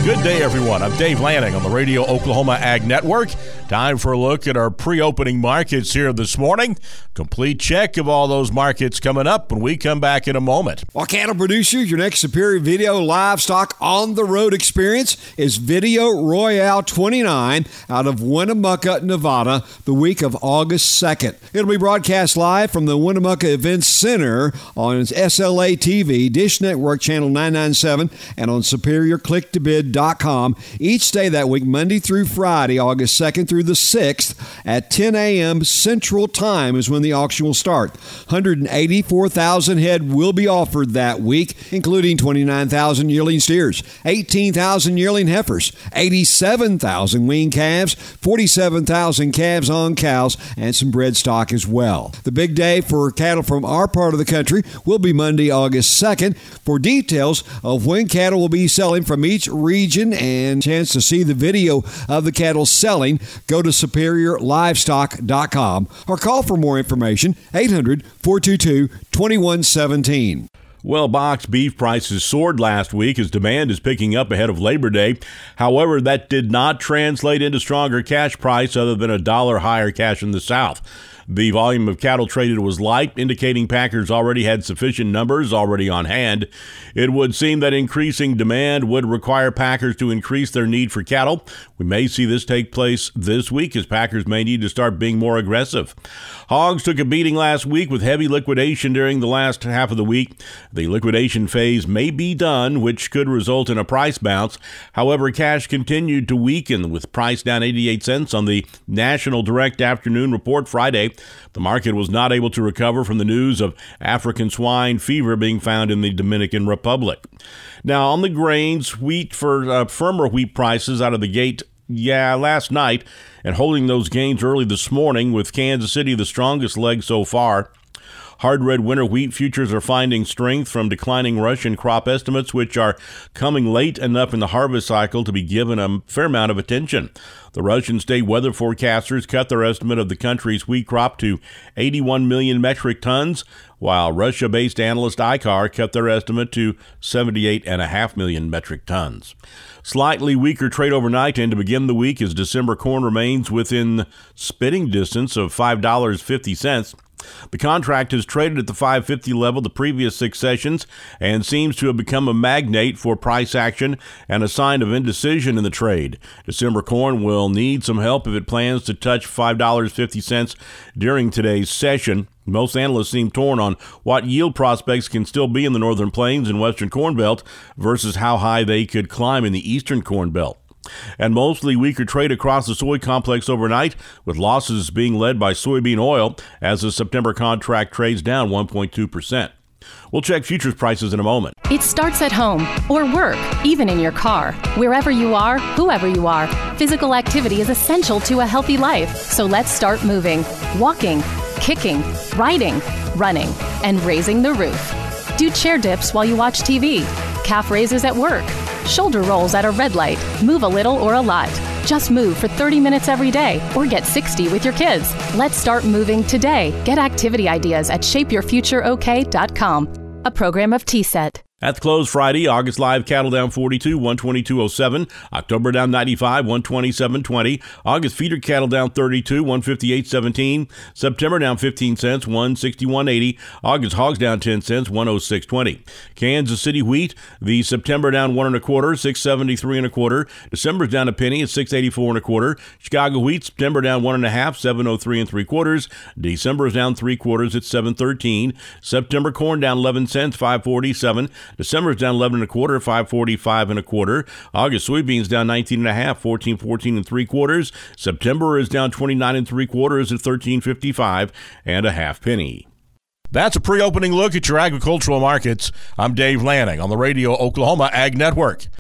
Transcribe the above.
Good day, everyone. I'm Dave Lanning on the Radio Oklahoma Ag Network. Time for a look at our pre-opening markets here this morning. Complete check of all those markets coming up when we come back in a moment. Well, cattle producers, your next Superior Video Livestock on-the-road experience is Video Royale 29 out of Winnemucca, Nevada, the week of August 2nd. It'll be broadcast live from the Winnemucca Events Center on SLA TV, Dish Network Channel 997, and on SuperiorClickToBid.com each day that week, Monday through Friday, August 2nd through the 6th at 10 a.m. Central Time is when the auction will start. 184,000 head will be offered that week, including 29,000 yearling steers, 18,000 yearling heifers, 87,000 wean calves, 47,000 calves on cows, and some bred stock as well. The big day for cattle from our part of the country will be Monday, August 2nd. For details of when cattle will be selling from each region and chance to see the video of the cattle selling, go to SuperiorLivestock.com or call for more information, 800-422-2117. Well, box beef prices soared last week as demand is picking up ahead of Labor Day. However, that did not translate into stronger cash price other than $1 higher cash in the South. The volume of cattle traded was light, indicating packers already had sufficient numbers already on hand. It would seem that increasing demand would require packers to increase their need for cattle. We may see this take place this week as packers may need to start being more aggressive. Hogs took a beating last week with heavy liquidation during the last half of the week. The liquidation phase may be done, which could result in a price bounce. However, cash continued to weaken with price down 88 cents on the National Direct Afternoon Report Friday. The market was not able to recover from the news of African swine fever being found in the Dominican Republic. Now, on the grains, wheat for firmer wheat prices out of the gate, last night, and holding those gains early this morning with Kansas City the strongest leg so far. Hard red winter wheat futures are finding strength from declining Russian crop estimates, which are coming late enough in the harvest cycle to be given a fair amount of attention. The Russian state weather forecasters cut their estimate of the country's wheat crop to 81 million metric tons, while Russia-based analyst ICAR cut their estimate to 78.5 million metric tons. Slightly weaker trade overnight and to begin the week as December corn remains within spitting distance of $5.50. The contract has traded at the $5.50 level the previous 6 sessions and seems to have become a magnet for price action and a sign of indecision in the trade. December corn will need some help if it plans to touch $5.50 during today's session. Most analysts seem torn on what yield prospects can still be in the Northern Plains and Western Corn Belt versus how high they could climb in the Eastern Corn Belt. And mostly weaker trade across the soy complex overnight, with losses being led by soybean oil as the September contract trades down 1.2%. We'll check futures prices in a moment. It starts at home or work, even in your car. Wherever you are, whoever you are, physical activity is essential to a healthy life. So let's start moving, walking, kicking, riding, running, and raising the roof. Do chair dips while you watch TV, calf raises at work, shoulder rolls at a red light. Move a little or a lot. Just move for 30 minutes every day or get 60 with your kids. Let's start moving today. Get activity ideas at shapeyourfutureok.com, a program of T-Set. At the close Friday, August live cattle down 42, 122.07. October down 95, 127.20. August feeder cattle down 32, 158.17. September down 15 cents, 161.80. August hogs down 10 cents, 106.20. Kansas City wheat, the September down 1 1/4, 673 1/4. December's down a penny at 684 1/4. Chicago wheat, September down 1 1/2, 703 3/4. December is down 3/4 at 713. September corn down 11 cents, 547. December is down 11 1/4, 545 1/4. August soybeans down 19 1/2, 1414 3/4. September is down 29 3/4 at 1355 1/2 penny. That's a pre-opening look at your agricultural markets. I'm Dave Lanning on the Radio Oklahoma Ag Network.